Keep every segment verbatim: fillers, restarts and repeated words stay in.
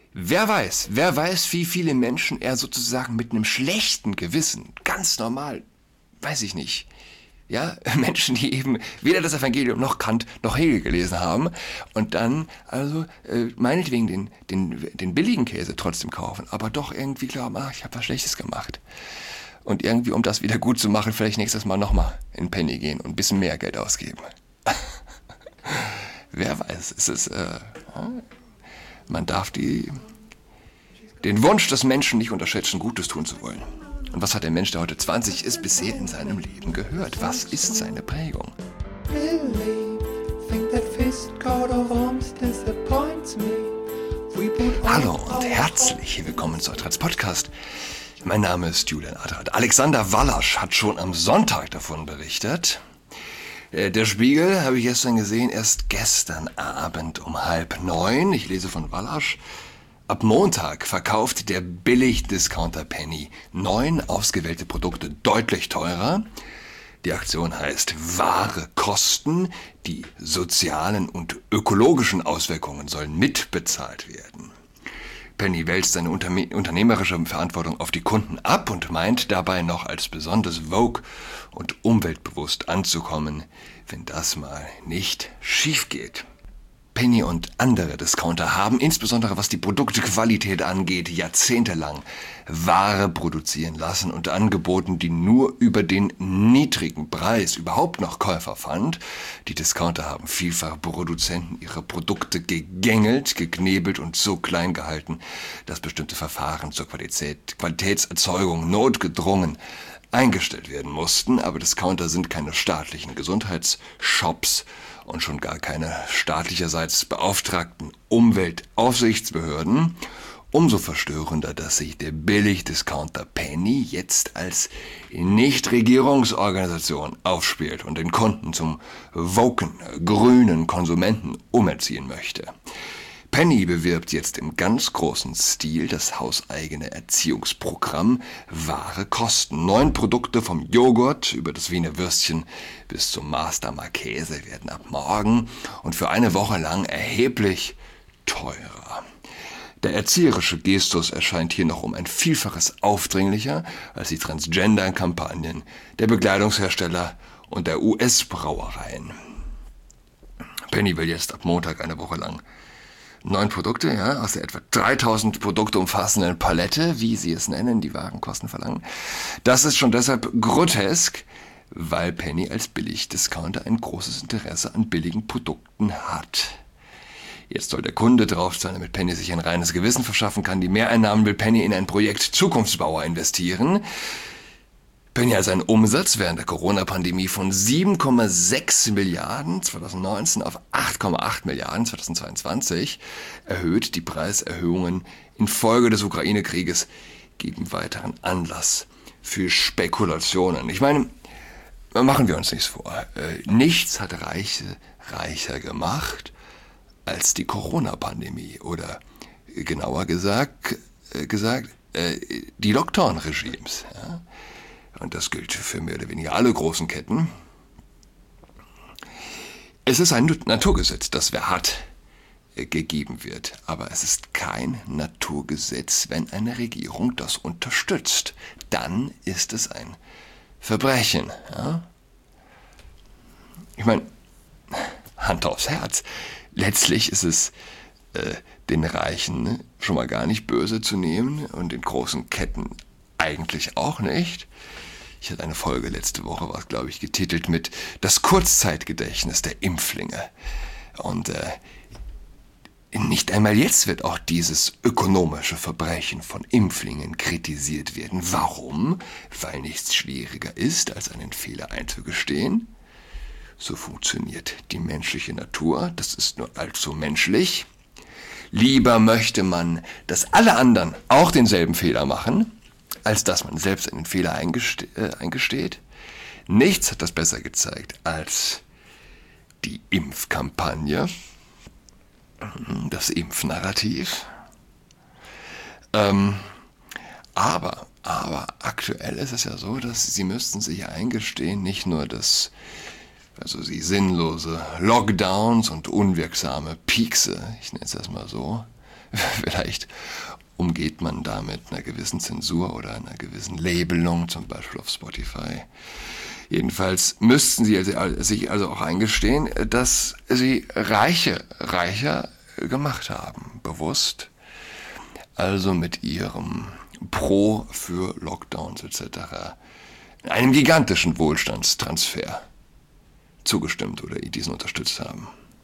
Wer weiß, wer weiß, wie viele Menschen er sozusagen mit einem schlechten Gewissen, ganz normal, weiß ich nicht, ja, Menschen, die eben weder das Evangelium noch Kant noch Hegel gelesen haben und dann also äh, meinetwegen den, den, den billigen Käse trotzdem kaufen, aber doch irgendwie glauben, ach, ich habe was Schlechtes gemacht. Und irgendwie, um das wieder gut zu machen, vielleicht nächstes Mal nochmal in Penny gehen und ein bisschen mehr Geld ausgeben. Wer weiß, es ist, äh, man darf die, den Wunsch des Menschen nicht unterschätzen, Gutes tun zu wollen. Und was hat der Mensch, der heute zwanzig ist, bisher in seinem Leben gehört? Was ist seine Prägung? Hallo und herzlich willkommen zu Adrats Podcast. Mein Name ist Julian Adrat. Alexander Wallasch hat schon am Sonntag davon berichtet. Der Spiegel habe ich gestern gesehen, erst gestern Abend um halb neun. Ich lese von Wallasch. Ab Montag verkauft der Billig-Discounter Penny neun ausgewählte Produkte deutlich teurer. Die Aktion heißt Wahre Kosten. Die sozialen und ökologischen Auswirkungen sollen mitbezahlt werden. Penny wälzt seine unterme- unternehmerische Verantwortung auf die Kunden ab und meint dabei noch als besonders vogue und umweltbewusst anzukommen, wenn das mal nicht schief geht. Penny und andere Discounter haben, insbesondere was die Produktqualität angeht, jahrzehntelang Ware produzieren lassen und angeboten, die nur über den niedrigen Preis überhaupt noch Käufer fand. Die Discounter haben vielfach Produzenten ihre Produkte gegängelt, geknebelt und so klein gehalten, dass bestimmte Verfahren zur Qualität, Qualitätserzeugung notgedrungen eingestellt werden mussten. Aber Discounter sind keine staatlichen Gesundheitsshops und schon gar keine staatlicherseits beauftragten Umweltaufsichtsbehörden. Umso verstörender, dass sich der Billig-Discounter Penny jetzt als Nichtregierungsorganisation aufspielt und den Kunden zum woken, grünen Konsumenten umerziehen möchte. Penny bewirbt jetzt im ganz großen Stil das hauseigene Erziehungsprogramm Wahre Kosten. Neun Produkte vom Joghurt über das Wiener Würstchen bis zum Master Marchese werden ab morgen und für eine Woche lang erheblich teurer. Der erzieherische Gestus erscheint hier noch um ein Vielfaches aufdringlicher als die Transgender-Kampagnen der Bekleidungshersteller und der U S-Brauereien. Penny will jetzt ab Montag eine Woche lang neun Produkte, ja, aus der etwa dreitausend Produkte umfassenden Palette, wie sie es nennen, die Warenkosten verlangen. Das ist schon deshalb grotesk, weil Penny als Billig-Discounter ein großes Interesse an billigen Produkten hat. Jetzt soll der Kunde drauf sein, damit Penny sich ein reines Gewissen verschaffen kann. Die Mehreinnahmen will Penny in ein Projekt Zukunftsbauer investieren. Penny hat seinen Umsatz während der Corona-Pandemie von sieben Komma sechs Milliarden zweitausendneunzehn auf acht Komma acht Milliarden zweitausendzweiundzwanzig erhöht. Die Preiserhöhungen infolge des Ukraine-Krieges geben weiteren Anlass für Spekulationen. Ich meine, machen wir uns nichts vor. Nichts hat Reiche reicher gemacht als die Corona-Pandemie oder genauer gesagt, gesagt die Lockdown-Regimes, ja. Und das gilt für mehr oder weniger alle großen Ketten. Es ist ein Naturgesetz, das wer hat, gegeben wird. Aber es ist kein Naturgesetz, wenn eine Regierung das unterstützt. Dann ist es ein Verbrechen. Ja? Ich meine, Hand aufs Herz. Letztlich ist es äh, den Reichen schon mal gar nicht böse zu nehmen und den großen Ketten eigentlich auch nicht. Ich hatte eine Folge letzte Woche, war glaube ich getitelt mit Das Kurzzeitgedächtnis der Impflinge. Und äh, nicht einmal jetzt wird auch dieses ökonomische Verbrechen von Impflingen kritisiert werden. Warum? Weil nichts schwieriger ist, als einen Fehler einzugestehen. So funktioniert die menschliche Natur. Das ist nur allzu menschlich. Lieber möchte man, dass alle anderen auch denselben Fehler machen, als dass man selbst einen Fehler eingeste- äh, eingesteht. Nichts hat das besser gezeigt als die Impfkampagne, das Impfnarrativ. Ähm, aber, aber aktuell ist es ja so, dass sie müssten sich eingestehen, nicht nur, dass also sie sinnlose Lockdowns und unwirksame Piekse, ich nenne es das mal so, Vielleicht umgeht man damit einer gewissen Zensur oder einer gewissen Labelung, zum Beispiel auf Spotify. Jedenfalls müssten sie sich also auch eingestehen, dass sie Reiche reicher gemacht haben, bewusst. Also mit ihrem Pro für Lockdowns et cetera einem gigantischen Wohlstandstransfer zugestimmt oder diesen unterstützt haben.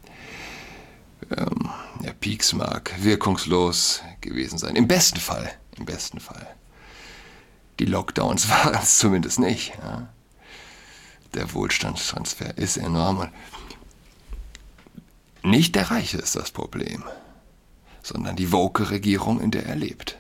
Ähm, der Peaks mag wirkungslos gewesen sein. Im besten Fall, im besten Fall. Die Lockdowns waren es zumindest nicht. Ja. Der Wohlstandstransfer ist enorm. Nicht der Reiche ist das Problem, sondern die woke-Regierung, in der er lebt.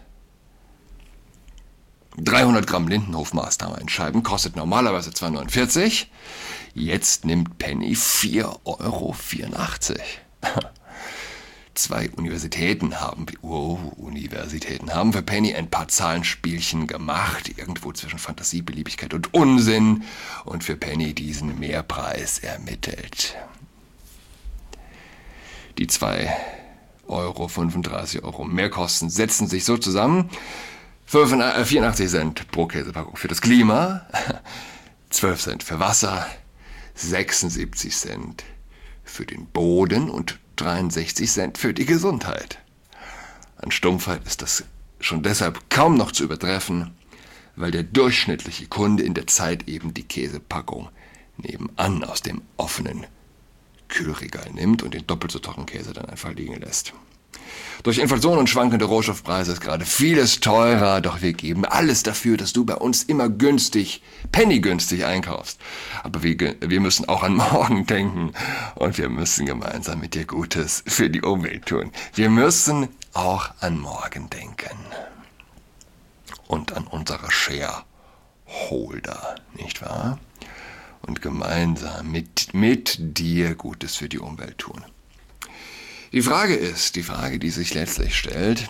dreihundert Gramm Lindenhof-Maßnahme in Scheiben kostet normalerweise zwei Euro neunundvierzig. Jetzt nimmt Penny vier Euro vierundachtzig. Zwei Universitäten haben, oh, Universitäten haben für Penny ein paar Zahlenspielchen gemacht, irgendwo zwischen Fantasie, Beliebigkeit und Unsinn, und für Penny diesen Mehrpreis ermittelt. Die zwei Euro, fünfunddreißig Euro Mehrkosten setzen sich so zusammen: vierundachtzig Cent pro Käsepackung für das Klima, zwölf Cent für Wasser, sechsundsiebzig Cent für den Boden und dreiundsechzig Cent für die Gesundheit. An Stumpfheit ist das schon deshalb kaum noch zu übertreffen, weil der durchschnittliche Kunde in der Zeit eben die Käsepackung nebenan aus dem offenen Kühlregal nimmt und den doppelt so teuren Käse dann einfach liegen lässt. Durch Inflation und schwankende Rohstoffpreise ist gerade vieles teurer, doch wir geben alles dafür, dass du bei uns immer günstig, pennygünstig einkaufst. Aber wir, wir müssen auch an morgen denken und wir müssen gemeinsam mit dir Gutes für die Umwelt tun. Wir müssen auch an morgen denken und an unsere Shareholder, nicht wahr? Und gemeinsam mit, mit dir Gutes für die Umwelt tun. Die Frage ist, die Frage, die sich letztlich stellt: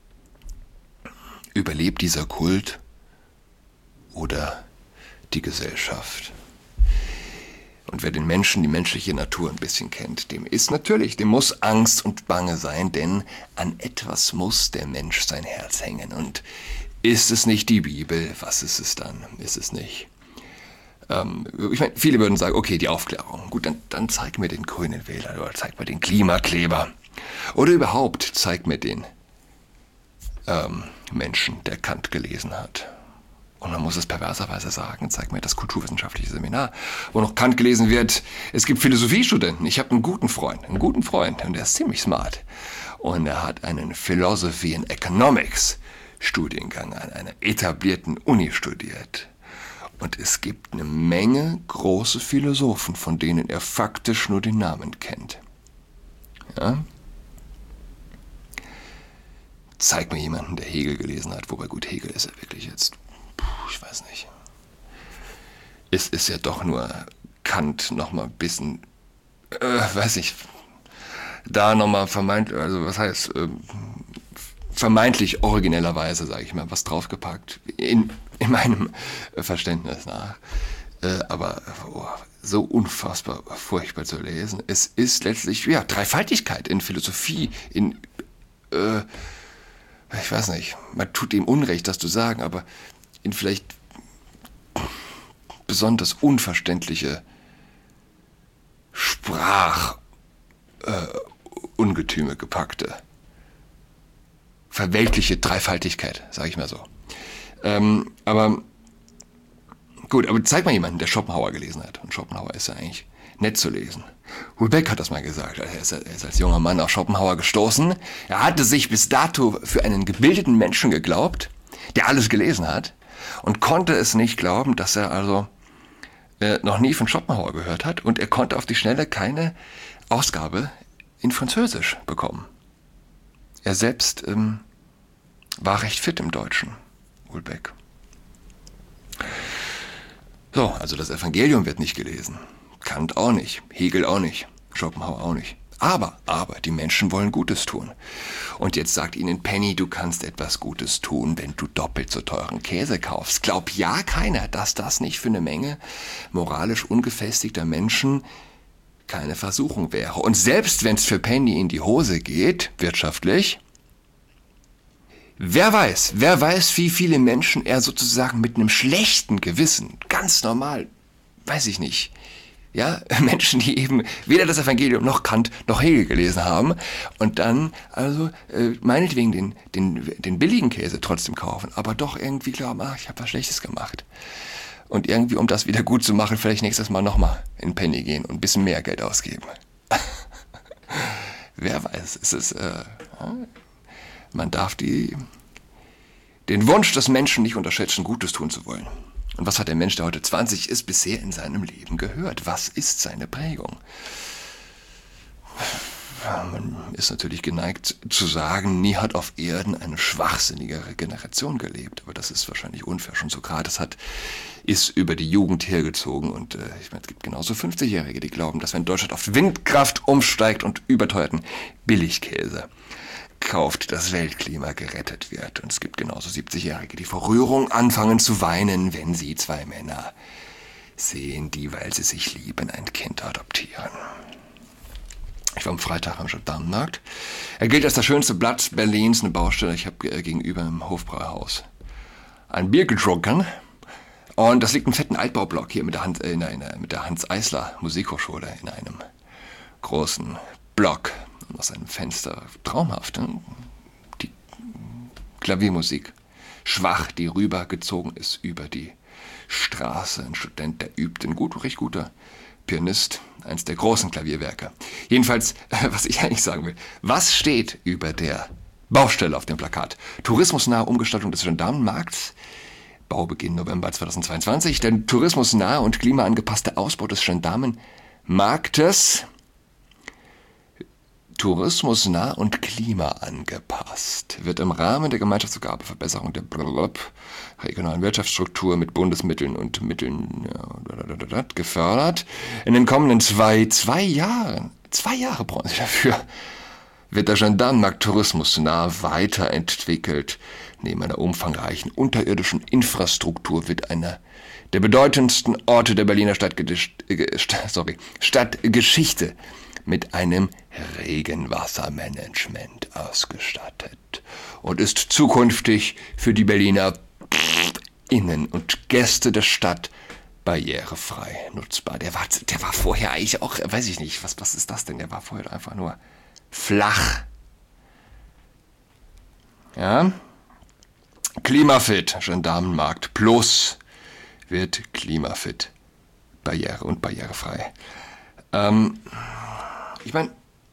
Überlebt dieser Kult oder die Gesellschaft? Und wer den Menschen, die menschliche Natur ein bisschen kennt, dem ist natürlich, dem muss Angst und Bange sein, denn an etwas muss der Mensch sein Herz hängen. Und ist es nicht die Bibel, was ist es dann? Ist es nicht? Ähm, ich meine, viele würden sagen, okay, die Aufklärung. Gut, dann, dann zeig mir den grünen Wähler oder zeig mir den Klimakleber. Oder überhaupt zeig mir den ähm, Menschen, der Kant gelesen hat. Und man muss es perverserweise sagen, zeig mir das kulturwissenschaftliche Seminar, wo noch Kant gelesen wird. Es gibt Philosophiestudenten. Ich habe einen guten Freund, einen guten Freund, und der ist ziemlich smart. Und er hat einen Philosophy and Economics Studiengang an einer etablierten Uni studiert. Und es gibt eine Menge große Philosophen, von denen er faktisch nur den Namen kennt. Ja? Zeig mir jemanden, der Hegel gelesen hat. Wobei, gut, Hegel ist ja wirklich jetzt, puh, ich weiß nicht. Es ist ja doch nur Kant nochmal ein bisschen, äh, weiß ich, da nochmal vermeint, also was heißt, äh, vermeintlich originellerweise, sage ich mal, was draufgepackt, in, in meinem Verständnis nach. Äh, aber oh, so unfassbar furchtbar zu lesen. Es ist letztlich, ja, Dreifaltigkeit in Philosophie, in, äh, ich weiß nicht, man tut ihm Unrecht, das zu sagen, aber in vielleicht besonders unverständliche Sprachungetüme äh, gepackte. Verweltliche Dreifaltigkeit, sage ich mal so. Ähm, aber gut, aber zeig mal jemanden, der Schopenhauer gelesen hat. Und Schopenhauer ist ja eigentlich nett zu lesen. Houellebecq hat das mal gesagt. Er ist, er ist als junger Mann auf Schopenhauer gestoßen. Er hatte sich bis dato für einen gebildeten Menschen geglaubt, der alles gelesen hat, und konnte es nicht glauben, dass er also äh, noch nie von Schopenhauer gehört hat, und er konnte auf die Schnelle keine Ausgabe in Französisch bekommen. Er selbst ähm, war recht fit im Deutschen, Houellebecq. So, also das Evangelium wird nicht gelesen. Kant auch nicht, Hegel auch nicht, Schopenhauer auch nicht. Aber, aber, die Menschen wollen Gutes tun. Und jetzt sagt ihnen Penny, du kannst etwas Gutes tun, wenn du doppelt so teuren Käse kaufst. Glaubt ja keiner, dass das nicht für eine Menge moralisch ungefestigter Menschen keine Versuchung wäre. Und selbst wenn es für Penny in die Hose geht, wirtschaftlich, Wer weiß, wer weiß, wie viele Menschen er sozusagen mit einem schlechten Gewissen, ganz normal, weiß ich nicht, ja, Menschen, die eben weder das Evangelium noch Kant noch Hegel gelesen haben und dann also äh, meinetwegen den, den, den billigen Käse trotzdem kaufen, aber doch irgendwie glauben, ach, ich habe was Schlechtes gemacht. Und irgendwie, um das wieder gut zu machen, vielleicht nächstes Mal nochmal in Penny gehen und ein bisschen mehr Geld ausgeben. Wer weiß, es ist, äh, man darf die, den Wunsch des Menschen nicht unterschätzen, Gutes tun zu wollen. Und was hat der Mensch, der heute zwanzig ist, bisher in seinem Leben gehört? Was ist seine Prägung? Ja, man ist natürlich geneigt zu sagen, nie hat auf Erden eine schwachsinnigere Generation gelebt. Aber das ist wahrscheinlich unfair. Schon Sokrates hat, ist über die Jugend hergezogen. Und äh, ich meine, es gibt genauso fünfzigjährige, die glauben, dass wenn Deutschland auf Windkraft umsteigt und überteuerten Billigkäse kauft, das Weltklima gerettet wird. Und es gibt genauso siebzigjährige, die vor Rührung anfangen zu weinen, wenn sie zwei Männer sehen, die, weil sie sich lieben, ein Kind adoptieren. Ich war am Freitag am Gendarmenmarkt. Er gilt als der schönste Platz Berlins, eine Baustelle. Ich habe äh, gegenüber im Hofbräuhaus ein Bier getrunken. Und das liegt im fetten Altbaublock hier mit der, Hand, äh, in der, mit der Hans Eisler Musikhochschule in einem großen Block. Und aus einem Fenster traumhaft. Ne? Die Klaviermusik. Schwach, die rübergezogen ist über die Straße. Ein Student, der übt, ein gut, recht guter Pianist, eins der großen Klavierwerke. Jedenfalls, was ich eigentlich sagen will, was steht über der Baustelle auf dem Plakat? Tourismusnahe Umgestaltung des Gendarmenmarkts, Baubeginn November zweitausendzweiundzwanzig, der tourismusnahe und klimaangepasste Ausbau des Gendarmenmarktes, tourismusnah und klimaangepasst, wird im Rahmen der Gemeinschaftsgabe Verbesserung der regionalen Wirtschaftsstruktur mit Bundesmitteln und Mitteln ja, gefördert. In den kommenden zwei, zwei Jahren, zwei Jahre brauchen sie dafür, wird der Gendarmenmarkt tourismusnah weiterentwickelt. Neben einer umfangreichen unterirdischen Infrastruktur wird einer der bedeutendsten Orte der Berliner Stadtgedicht, äh, sorry, Stadtgeschichte mit einem Regenwassermanagement ausgestattet und ist zukünftig für die Berliner Innen- und Gäste der Stadt barrierefrei nutzbar. Der war, der war vorher eigentlich auch, weiß ich nicht, was, was ist das denn? Der war vorher einfach nur flach. Ja. Klimafit, Gendarmenmarkt Plus wird Klimafit, barriere- und barrierefrei. Ähm, ich meine,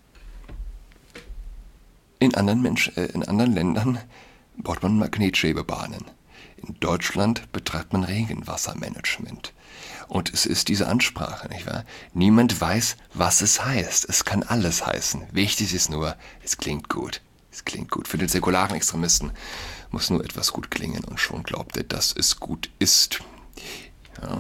in anderen Menschen, äh, in anderen Ländern baut man Magnetschwebebahnen. In Deutschland betreibt man Regenwassermanagement. Und es ist diese Ansprache, nicht wahr? Niemand weiß, was es heißt. Es kann alles heißen. Wichtig ist nur, es klingt gut. Es klingt gut. Für den säkularen Extremisten muss nur etwas gut klingen und schon glaubt er, dass es gut ist. Ja.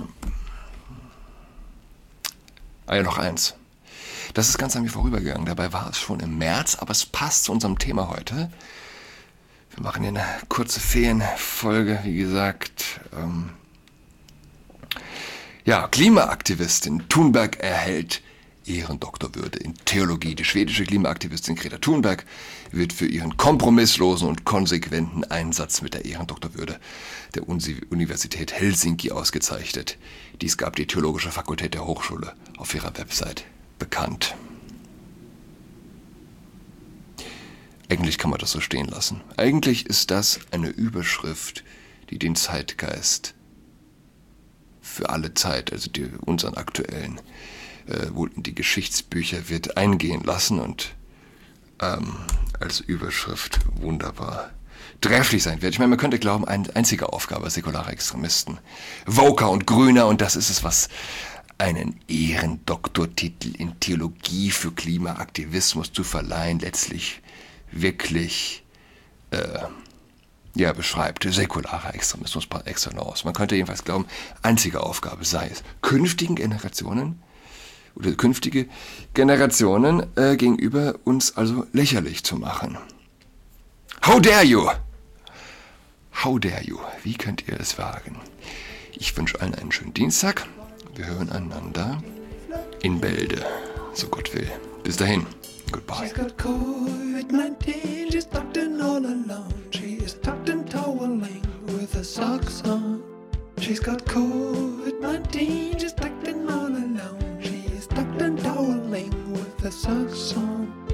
Ah ja, noch eins. Das ist ganz an mir vorübergegangen. Dabei war es schon im März, aber es passt zu unserem Thema heute. Wir machen hier eine kurze Ferienfolge, wie gesagt. Ähm ja, Klimaaktivistin Thunberg erhält Ehrendoktorwürde in Theologie. Die schwedische Klimaaktivistin Greta Thunberg wird für ihren kompromisslosen und konsequenten Einsatz mit der Ehrendoktorwürde der Universität Helsinki ausgezeichnet. Dies gab die Theologische Fakultät der Hochschule auf ihrer Website bekannt. Eigentlich kann man das so stehen lassen. Eigentlich ist das eine Überschrift, die den Zeitgeist für alle Zeit, also die, unseren aktuellen, äh, wohl in die Geschichtsbücher wird eingehen lassen und ähm, als Überschrift wunderbar trefflich sein wird. Ich meine, man könnte glauben, eine einzige Aufgabe säkularer Extremisten, Woker und Grüner, und das ist es, was einen Ehrendoktortitel in Theologie für Klimaaktivismus zu verleihen, letztlich wirklich äh, ja, beschreibt. Säkularer Extremismus par excellence. Man könnte jedenfalls glauben, einzige Aufgabe sei es, künftigen Generationen oder künftige Generationen äh, gegenüber uns also lächerlich zu machen. How dare you? How dare you? Wie könnt ihr es wagen? Ich wünsche allen einen schönen Dienstag. Wir hören einander in Bälde, so Gott will. Bis dahin, goodbye. She's got COVID nineteen, she's locked in all alone. She is socks on. She's got COVID nineteen, she's tucked in all alone. She's tucked and toweling with her socks on.